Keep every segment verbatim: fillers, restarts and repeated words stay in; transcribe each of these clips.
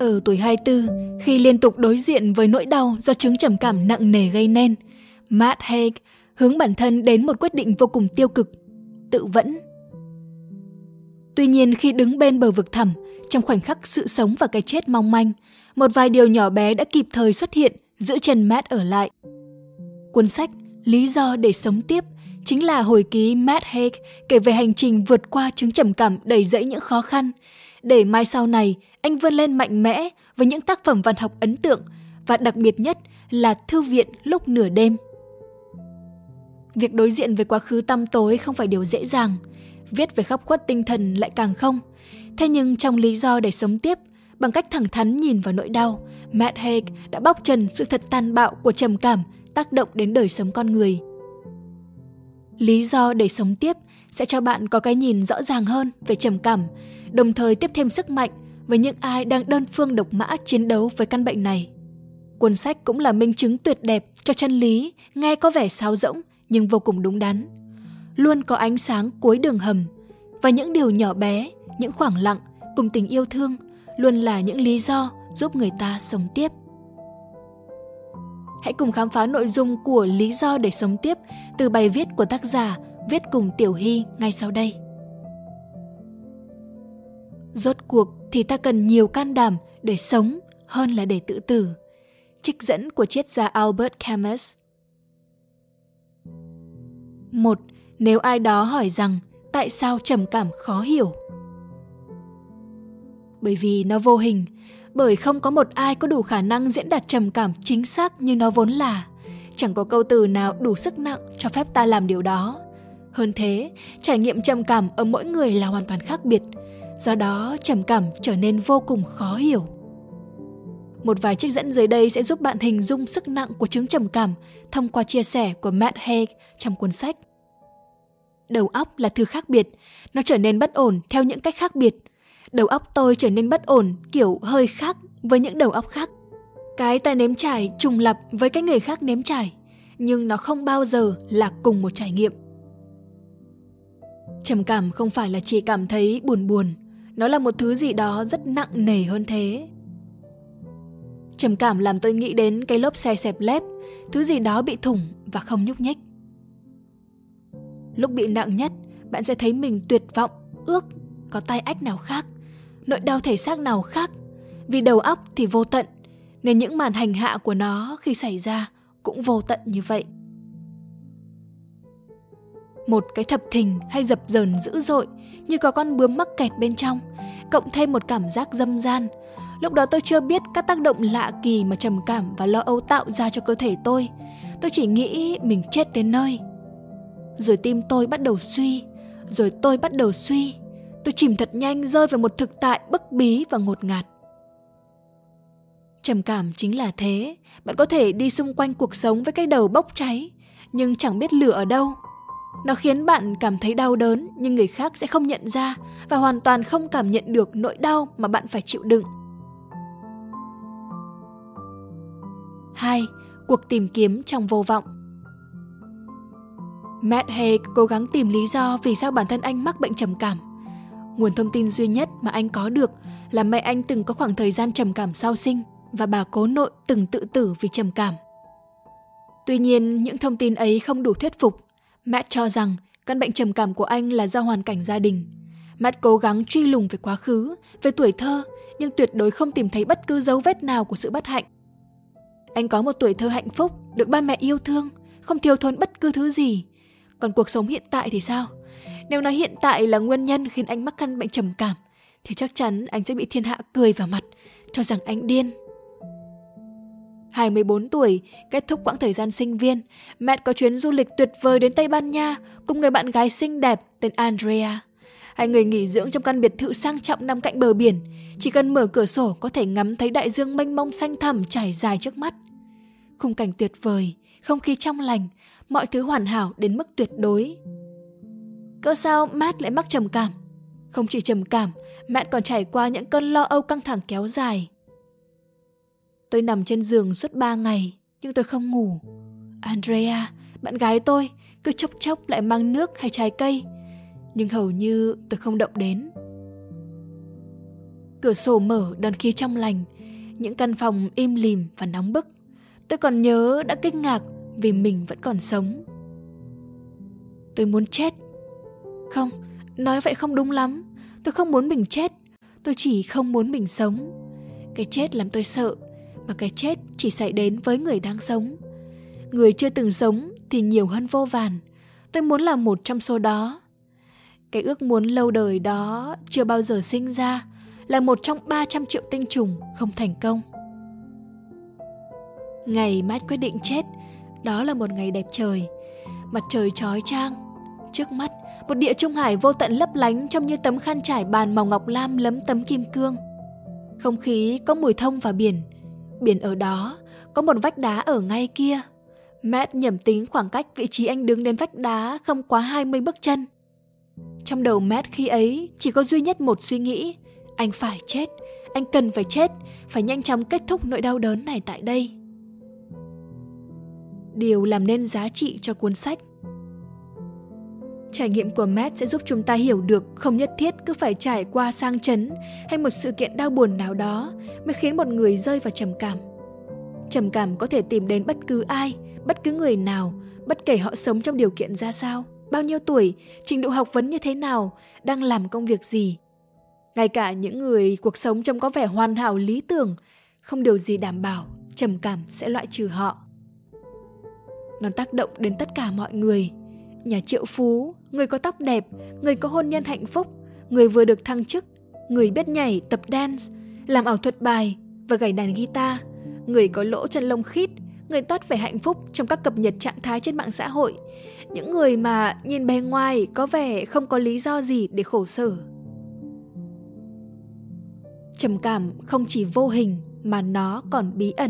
Ở tuổi hai mươi tư, khi liên tục đối diện với nỗi đau do chứng trầm cảm nặng nề gây nên, Matt Haig hướng bản thân đến một quyết định vô cùng tiêu cực: tự vẫn. Tuy nhiên, khi đứng bên bờ vực thẳm, trong khoảnh khắc sự sống và cái chết mong manh, một vài điều nhỏ bé đã kịp thời xuất hiện, giữ chân Matt ở lại. Cuốn sách Lý do để sống tiếp chính là hồi ký Matt Haig kể về hành trình vượt qua chứng trầm cảm đầy dẫy những khó khăn, để mai sau này anh vươn lên mạnh mẽ với những tác phẩm văn học ấn tượng, và đặc biệt nhất là Thư viện lúc nửa đêm. Việc đối diện với quá khứ tăm tối không phải điều dễ dàng, viết về khắp khuất tinh thần lại càng không. Thế nhưng trong Lý do để sống tiếp, bằng cách thẳng thắn nhìn vào nỗi đau, Matt Haig đã bóc trần sự thật tàn bạo của trầm cảm tác động đến đời sống con người. Lý do để sống tiếp sẽ cho bạn có cái nhìn rõ ràng hơn về trầm cảm, đồng thời tiếp thêm sức mạnh với những ai đang đơn phương độc mã chiến đấu với căn bệnh này. Cuốn sách cũng là minh chứng tuyệt đẹp cho chân lý nghe có vẻ sáo rỗng nhưng vô cùng đúng đắn. Luôn có ánh sáng cuối đường hầm, và những điều nhỏ bé, những khoảng lặng cùng tình yêu thương luôn là những lý do giúp người ta sống tiếp. Hãy cùng khám phá nội dung của Lý do để sống tiếp từ bài viết của tác giả viết cùng Tiểu Hy ngay sau đây. Rốt cuộc thì ta cần nhiều can đảm để sống hơn là để tự tử. Trích dẫn của triết gia Albert Camus. một. Nếu ai đó hỏi rằng tại sao trầm cảm khó hiểu? Bởi vì nó vô hình, bởi không có một ai có đủ khả năng diễn đạt trầm cảm chính xác như nó vốn là. Chẳng có câu từ nào đủ sức nặng cho phép ta làm điều đó. Hơn thế, trải nghiệm trầm cảm ở mỗi người là hoàn toàn khác biệt. Do đó, trầm cảm trở nên vô cùng khó hiểu. Một vài trích dẫn dưới đây sẽ giúp bạn hình dung sức nặng của chứng trầm cảm thông qua chia sẻ của Matt Haig trong cuốn sách. Đầu óc là thứ khác biệt, nó trở nên bất ổn theo những cách khác biệt. Đầu óc tôi trở nên bất ổn kiểu hơi khác với những đầu óc khác. Cái ta nếm trải trùng lặp với cái người khác nếm trải, nhưng nó không bao giờ là cùng một trải nghiệm. Trầm cảm không phải là chỉ cảm thấy buồn buồn, nó là một thứ gì đó rất nặng nề hơn thế. Trầm cảm làm tôi nghĩ đến cái lốp xe xẹp lép, thứ gì đó bị thủng và không nhúc nhích. Lúc bị nặng nhất, bạn sẽ thấy mình tuyệt vọng, ước có tai ách nào khác, nỗi đau thể xác nào khác. Vì đầu óc thì vô tận, nên những màn hành hạ của nó khi xảy ra cũng vô tận như vậy. Một cái thập thình hay dập dờn dữ dội như có con bướm mắc kẹt bên trong, cộng thêm một cảm giác dâm gian. Lúc đó tôi chưa biết các tác động lạ kỳ mà trầm cảm và lo âu tạo ra cho cơ thể tôi. Tôi chỉ nghĩ mình chết đến nơi. Rồi tim tôi bắt đầu suy, rồi tôi bắt đầu suy. Tôi chìm thật nhanh rơi vào một thực tại bức bí và ngột ngạt. Trầm cảm chính là thế. Bạn có thể đi xung quanh cuộc sống với cái đầu bốc cháy, nhưng chẳng biết lửa ở đâu. Nó khiến bạn cảm thấy đau đớn, nhưng người khác sẽ không nhận ra và hoàn toàn không cảm nhận được nỗi đau mà bạn phải chịu đựng. hai. Cuộc tìm kiếm trong vô vọng. Matt Haig cố gắng tìm lý do vì sao bản thân anh mắc bệnh trầm cảm. Nguồn thông tin duy nhất mà anh có được là mẹ anh từng có khoảng thời gian trầm cảm sau sinh và bà cố nội từng tự tử vì trầm cảm. Tuy nhiên, những thông tin ấy không đủ thuyết phục. Matt cho rằng căn bệnh trầm cảm của anh là do hoàn cảnh gia đình. Matt cố gắng truy lùng về quá khứ, về tuổi thơ, nhưng tuyệt đối không tìm thấy bất cứ dấu vết nào của sự bất hạnh. Anh có một tuổi thơ hạnh phúc, được ba mẹ yêu thương, không thiếu thốn bất cứ thứ gì. Còn cuộc sống hiện tại thì sao? Nếu nói hiện tại là nguyên nhân khiến anh mắc căn bệnh trầm cảm, thì chắc chắn anh sẽ bị thiên hạ cười vào mặt, cho rằng anh điên. hai mươi bốn tuổi, kết thúc quãng thời gian sinh viên, Matt có chuyến du lịch tuyệt vời đến Tây Ban Nha cùng người bạn gái xinh đẹp tên Andrea. Hai người nghỉ dưỡng trong căn biệt thự sang trọng nằm cạnh bờ biển, chỉ cần mở cửa sổ có thể ngắm thấy đại dương mênh mông xanh thẳm trải dài trước mắt. Khung cảnh tuyệt vời, không khí trong lành, mọi thứ hoàn hảo đến mức tuyệt đối. Cớ sao Matt lại mắc trầm cảm? Không chỉ trầm cảm, Matt còn trải qua những cơn lo âu căng thẳng kéo dài. Tôi nằm trên giường suốt ba ngày, nhưng tôi không ngủ. Andrea, bạn gái tôi, cứ chốc chốc lại mang nước hay trái cây, nhưng hầu như tôi không động đến. Cửa sổ mở, đón khí trong lành, Những căn phòng im lìm và nóng bức. Tôi còn nhớ đã kinh ngạc vì mình vẫn còn sống. Tôi muốn chết. Không, nói vậy không đúng lắm. Tôi không muốn mình chết. Tôi chỉ không muốn mình sống. Cái chết làm tôi sợ, mà cái chết chỉ xảy đến với người đang sống. Người chưa từng sống thì nhiều hơn vô vàn. Tôi muốn là một trong số đó. Cái ước muốn lâu đời đó chưa bao giờ sinh ra, là một trong ba trăm triệu tinh trùng không thành công. Ngày Matt quyết định chết, đó là một ngày đẹp trời. Mặt trời chói chang. Trước mắt, một địa trung hải vô tận lấp lánh trông như tấm khăn trải bàn màu ngọc lam lấm tấm kim cương. Không khí có mùi thông vào biển. Biển ở đó, có một vách đá ở ngay kia. Matt nhẩm tính khoảng cách vị trí anh đứng đến vách đá không quá hai mươi bước chân. Trong đầu Matt khi ấy chỉ có duy nhất một suy nghĩ: anh phải chết, anh cần phải chết, phải nhanh chóng kết thúc nỗi đau đớn này tại đây. Điều làm nên giá trị cho cuốn sách. Trải nghiệm của Matt sẽ giúp chúng ta hiểu được không nhất thiết cứ phải trải qua sang chấn hay một sự kiện đau buồn nào đó mới khiến một người rơi vào trầm cảm. Trầm cảm có thể tìm đến bất cứ ai, bất cứ người nào, bất kể họ sống trong điều kiện ra sao, bao nhiêu tuổi, trình độ học vấn như thế nào, đang làm công việc gì. Ngay cả những người cuộc sống trông có vẻ hoàn hảo lý tưởng, không điều gì đảm bảo trầm cảm sẽ loại trừ họ. Nó tác động đến tất cả mọi người. Nhà triệu phú, người có tóc đẹp, người có hôn nhân hạnh phúc, người vừa được thăng chức, người biết nhảy, tập dance, làm ảo thuật bài và gảy đàn guitar, người có lỗ chân lông khít, người toát vẻ hạnh phúc trong các cập nhật trạng thái trên mạng xã hội, những người mà nhìn bề ngoài có vẻ không có lý do gì để khổ sở. Trầm cảm không chỉ vô hình mà nó còn bí ẩn.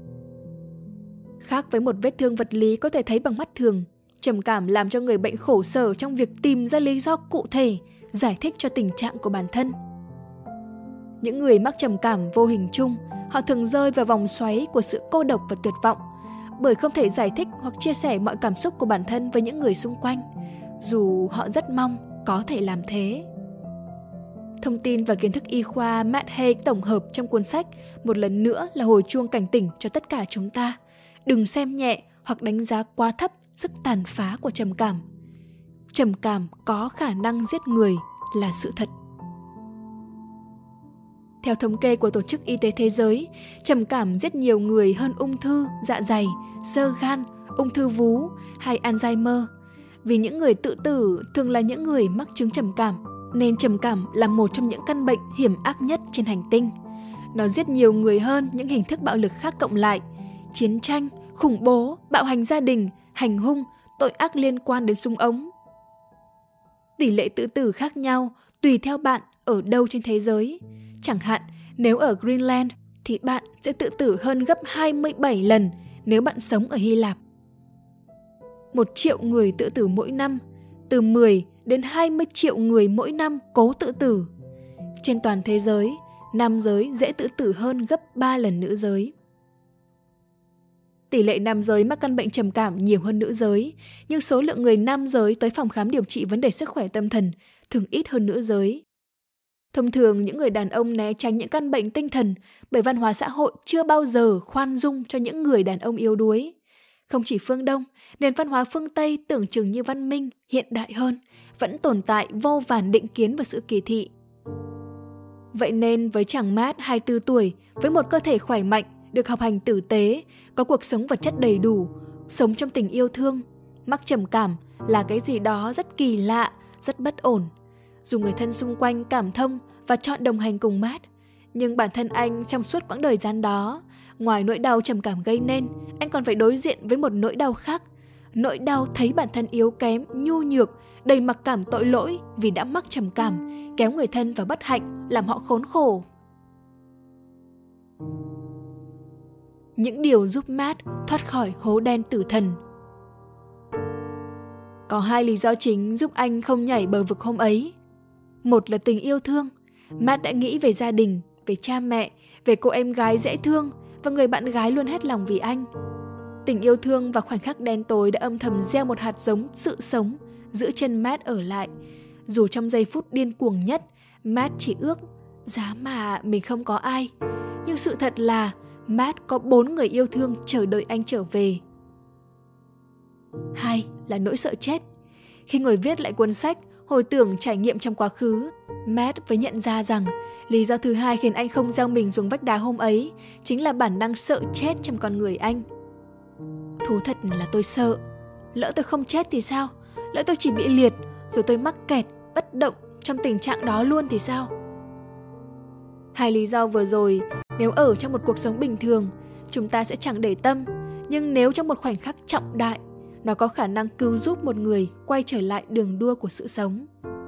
Khác với một vết thương vật lý có thể thấy bằng mắt thường, trầm cảm làm cho người bệnh khổ sở trong việc tìm ra lý do cụ thể, giải thích cho tình trạng của bản thân. Những người mắc trầm cảm vô hình chung, họ thường rơi vào vòng xoáy của sự cô độc và tuyệt vọng, bởi không thể giải thích hoặc chia sẻ mọi cảm xúc của bản thân với những người xung quanh, dù họ rất mong có thể làm thế. Thông tin và kiến thức y khoa Matt Haig tổng hợp trong cuốn sách một lần nữa là hồi chuông cảnh tỉnh cho tất cả chúng ta. Đừng xem nhẹ hoặc đánh giá quá thấp sức tàn phá của trầm cảm. Trầm cảm có khả năng giết người là sự thật. Theo thống kê của Tổ chức Y tế Thế giới, trầm cảm giết nhiều người hơn ung thư, dạ dày, xơ gan, ung thư vú hay Alzheimer. Vì những người tự tử thường là những người mắc chứng trầm cảm, nên trầm cảm là một trong những căn bệnh hiểm ác nhất trên hành tinh. Nó giết nhiều người hơn những hình thức bạo lực khác cộng lại: chiến tranh, khủng bố, bạo hành gia đình, hành hung, tội ác liên quan đến súng ống. Tỷ lệ tự tử khác nhau tùy theo bạn ở đâu trên thế giới. Chẳng hạn, nếu ở Greenland thì bạn sẽ tự tử hơn gấp hai mươi bảy lần nếu bạn sống ở Hy Lạp. Một triệu người tự tử mỗi năm, từ mười đến hai mươi triệu người mỗi năm cố tự tử. Trên toàn thế giới, nam giới dễ tự tử hơn gấp ba lần nữ giới. Tỷ lệ nam giới mắc căn bệnh trầm cảm nhiều hơn nữ giới, nhưng số lượng người nam giới tới phòng khám điều trị vấn đề sức khỏe tâm thần thường ít hơn nữ giới. Thông thường, những người đàn ông né tránh những căn bệnh tinh thần bởi văn hóa xã hội chưa bao giờ khoan dung cho những người đàn ông yếu đuối. Không chỉ phương Đông, nền văn hóa phương Tây tưởng chừng như văn minh, hiện đại hơn, vẫn tồn tại vô vàn định kiến và sự kỳ thị. Vậy nên với chàng Matt hai mươi tư tuổi, với một cơ thể khỏe mạnh, được học hành tử tế, có cuộc sống vật chất đầy đủ, sống trong tình yêu thương, mắc trầm cảm là cái gì đó rất kỳ lạ, rất bất ổn. Dù người thân xung quanh cảm thông và chọn đồng hành cùng Matt, nhưng bản thân anh trong suốt quãng đời gian đó, ngoài nỗi đau trầm cảm gây nên, anh còn phải đối diện với một nỗi đau khác. Nỗi đau thấy bản thân yếu kém, nhu nhược, đầy mặc cảm tội lỗi vì đã mắc trầm cảm, kéo người thân vào bất hạnh, làm họ khốn khổ. Những điều giúp Matt thoát khỏi hố đen tử thần. Có hai lý do chính giúp anh không nhảy bờ vực hôm ấy. Một là tình yêu thương. Matt đã nghĩ về gia đình, về cha mẹ, về cô em gái dễ thương và người bạn gái luôn hết lòng vì anh. Tình yêu thương và khoảnh khắc đen tối đã âm thầm gieo một hạt giống sự sống, giữ chân Matt ở lại. Dù trong giây phút điên cuồng nhất, Matt chỉ ước giá mà mình không có ai. Nhưng sự thật là Matt có bốn người yêu thương chờ đợi anh trở về. Hai là nỗi sợ chết. Khi ngồi viết lại cuốn sách, hồi tưởng trải nghiệm trong quá khứ, Matt mới nhận ra rằng lý do thứ hai khiến anh không gieo mình xuống vách đá hôm ấy chính là bản năng sợ chết trong con người anh. Thú thật là tôi sợ. Lỡ tôi không chết thì sao? Lỡ tôi chỉ bị liệt, rồi tôi mắc kẹt, bất động trong tình trạng đó luôn thì sao? Hai lý do vừa rồi, nếu ở trong một cuộc sống bình thường, chúng ta sẽ chẳng để tâm. Nhưng nếu trong một khoảnh khắc trọng đại, nó có khả năng cứu giúp một người quay trở lại đường đua của sự sống.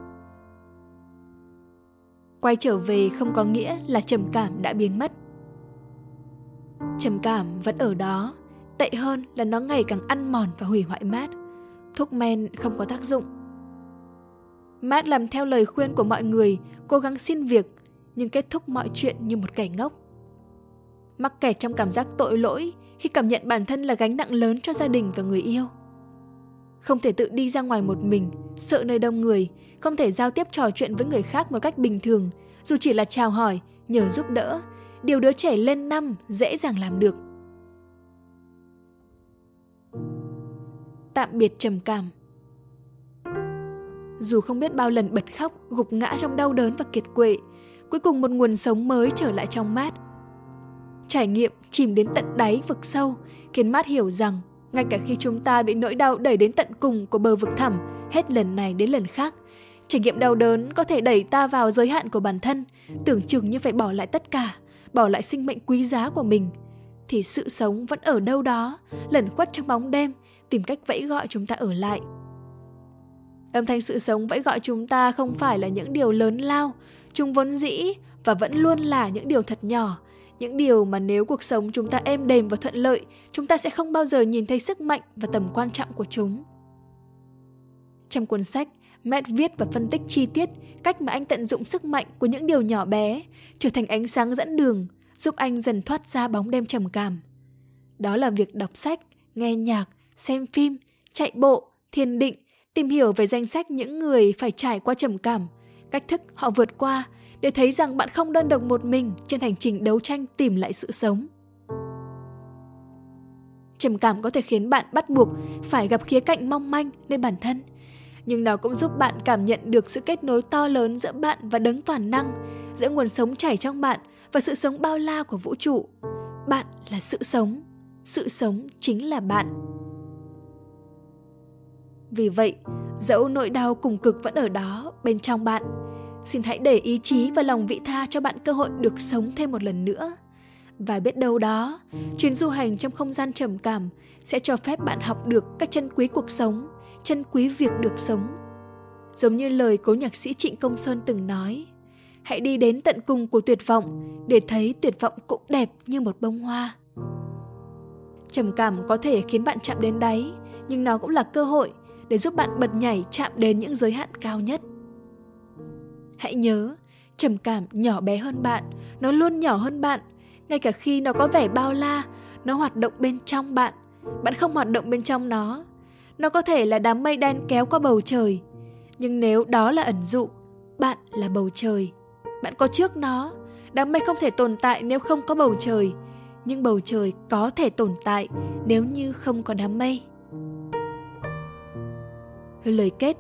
Quay trở về không có nghĩa là trầm cảm đã biến mất. Trầm cảm vẫn ở đó, tệ hơn là nó ngày càng ăn mòn và hủy hoại Matt. Thuốc men không có tác dụng. Matt làm theo lời khuyên của mọi người, cố gắng xin việc, nhưng kết thúc mọi chuyện như một kẻ ngốc. Mắc kẹt trong cảm giác tội lỗi khi cảm nhận bản thân là gánh nặng lớn cho gia đình và người yêu. Không thể tự đi ra ngoài một mình, sợ nơi đông người, không thể giao tiếp trò chuyện với người khác một cách bình thường, dù chỉ là chào hỏi, nhờ giúp đỡ, điều đứa trẻ lên năm dễ dàng làm được. Tạm biệt trầm cảm. Dù không biết bao lần bật khóc, gục ngã trong đau đớn và kiệt quệ, cuối cùng một nguồn sống mới trở lại trong Matt. Trải nghiệm chìm đến tận đáy vực sâu khiến Matt hiểu rằng ngay cả khi chúng ta bị nỗi đau đẩy đến tận cùng của bờ vực thẳm, hết lần này đến lần khác, trải nghiệm đau đớn có thể đẩy ta vào giới hạn của bản thân, tưởng chừng như phải bỏ lại tất cả, bỏ lại sinh mệnh quý giá của mình, thì sự sống vẫn ở đâu đó, lẩn khuất trong bóng đêm, tìm cách vẫy gọi chúng ta ở lại. Âm thanh sự sống vẫy gọi chúng ta không phải là những điều lớn lao, chúng vốn dĩ và vẫn luôn là những điều thật nhỏ, những điều mà nếu cuộc sống chúng ta êm đềm và thuận lợi, chúng ta sẽ không bao giờ nhìn thấy sức mạnh và tầm quan trọng của chúng. Trong cuốn sách, Matt viết và phân tích chi tiết cách mà anh tận dụng sức mạnh của những điều nhỏ bé, trở thành ánh sáng dẫn đường, giúp anh dần thoát ra bóng đêm trầm cảm. Đó là việc đọc sách, nghe nhạc, xem phim, chạy bộ, thiền định, tìm hiểu về danh sách những người phải trải qua trầm cảm, cách thức họ vượt qua, để thấy rằng bạn không đơn độc một mình trên hành trình đấu tranh tìm lại sự sống. Trầm cảm có thể khiến bạn bắt buộc phải gặp khía cạnh mong manh nơi bản thân, nhưng nó cũng giúp bạn cảm nhận được sự kết nối to lớn giữa bạn và đấng toàn năng, giữa nguồn sống chảy trong bạn và sự sống bao la của vũ trụ. Bạn là sự sống, sự sống chính là bạn. Vì vậy, dẫu nỗi đau cùng cực vẫn ở đó bên trong bạn, xin hãy để ý chí và lòng vị tha cho bạn cơ hội được sống thêm một lần nữa. Và biết đâu đó, chuyến du hành trong không gian trầm cảm sẽ cho phép bạn học được các chân quý cuộc sống, chân quý việc được sống. Giống như lời cố nhạc sĩ Trịnh Công Sơn từng nói, hãy đi đến tận cùng của tuyệt vọng để thấy tuyệt vọng cũng đẹp như một bông hoa. Trầm cảm có thể khiến bạn chạm đến đáy, nhưng nó cũng là cơ hội để giúp bạn bật nhảy chạm đến những giới hạn cao nhất. Hãy nhớ, trầm cảm nhỏ bé hơn bạn, nó luôn nhỏ hơn bạn. Ngay cả khi nó có vẻ bao la, nó hoạt động bên trong bạn. Bạn không hoạt động bên trong nó. Nó có thể là đám mây đen kéo qua bầu trời. Nhưng nếu đó là ẩn dụ, bạn là bầu trời. Bạn có trước nó. Đám mây không thể tồn tại nếu không có bầu trời. Nhưng bầu trời có thể tồn tại nếu như không có đám mây. Lời kết.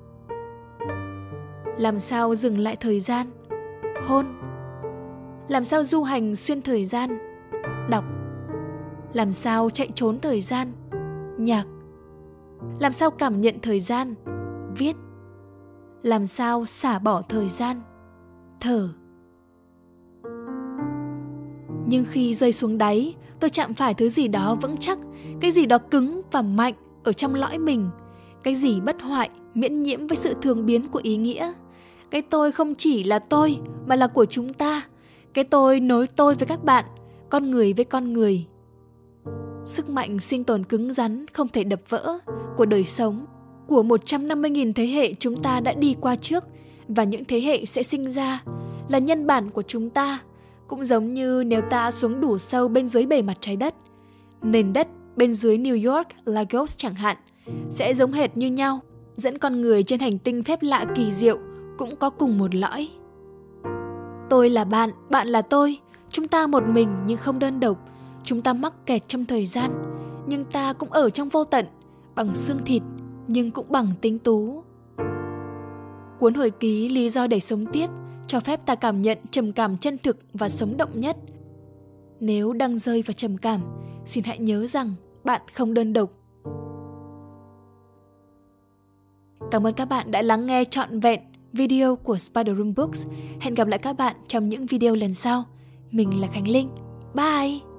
Làm sao dừng lại thời gian? Hôn. Làm sao du hành xuyên thời gian? Đọc. Làm sao chạy trốn thời gian? Nhạc. Làm sao cảm nhận thời gian? Viết. Làm sao xả bỏ thời gian? Thở. Nhưng khi rơi xuống đáy, tôi chạm phải thứ gì đó vững chắc, cái gì đó cứng và mạnh ở trong lõi mình, cái gì bất hoại, miễn nhiễm với sự thường biến của ý nghĩa. Cái tôi không chỉ là tôi mà là của chúng ta. Cái tôi nối tôi với các bạn, con người với con người. Sức mạnh sinh tồn cứng rắn không thể đập vỡ của đời sống, của một trăm năm mươi nghìn thế hệ chúng ta đã đi qua trước và những thế hệ sẽ sinh ra, là nhân bản của chúng ta. Cũng giống như nếu ta xuống đủ sâu bên dưới bề mặt trái đất, nền đất bên dưới New York, Lagos chẳng hạn, sẽ giống hệt như nhau, dẫn con người trên hành tinh phép lạ kỳ diệu cũng có cùng một lõi. Tôi là bạn, bạn là tôi, Chúng ta một mình nhưng không đơn độc. Chúng ta mắc kẹt trong thời gian, nhưng ta cũng ở trong vô tận, bằng xương thịt, nhưng cũng bằng tính tú. Cuốn hồi ký Lý do để sống tiếp cho phép ta cảm nhận trầm cảm chân thực và sống động nhất. Nếu đang rơi vào trầm cảm, xin hãy nhớ rằng bạn không đơn độc. Cảm ơn các bạn đã lắng nghe trọn vẹn video của Spider Room Books. Hẹn gặp lại các bạn trong những video lần sau. Mình là Khánh Linh. Bye!